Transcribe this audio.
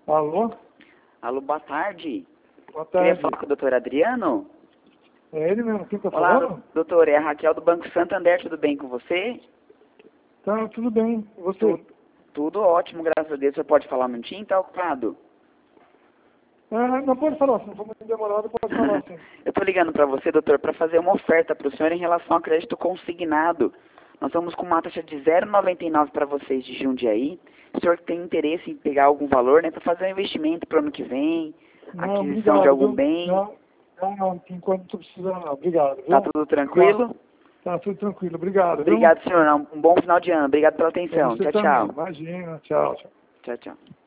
Alô? Alô, boa tarde. Boa Queria tarde. falar com o doutor Adriano? É ele mesmo, quem tá Olá, falando? doutor, é a Raquel do Banco Santander, tudo bem com você? Tá, tudo bem. E você? Tudo ótimo, graças a Deus. Você pode falar um minutinho? Tá ocupado? Não pode falar, se não for muito demorado, pode falar sim. Eu tô ligando para você, doutor, para fazer uma oferta para o senhor em relação ao crédito consignado. Nós estamos com uma taxa de 0,99 para vocês de Jundiaí. O senhor tem interesse em pegar algum valor, né, para fazer um investimento para o ano que vem, Não, aquisição obrigado, de algum viu? bem? Não, por enquanto não tô precisando não. Obrigado, Tá viu? tudo tranquilo? Tá tudo tranquilo, obrigado, viu? Obrigado, senhor. Um bom final de ano. Obrigado pela Pra atenção. você Tchau, também, tchau. imagina, tchau, tchau. Tchau, tchau.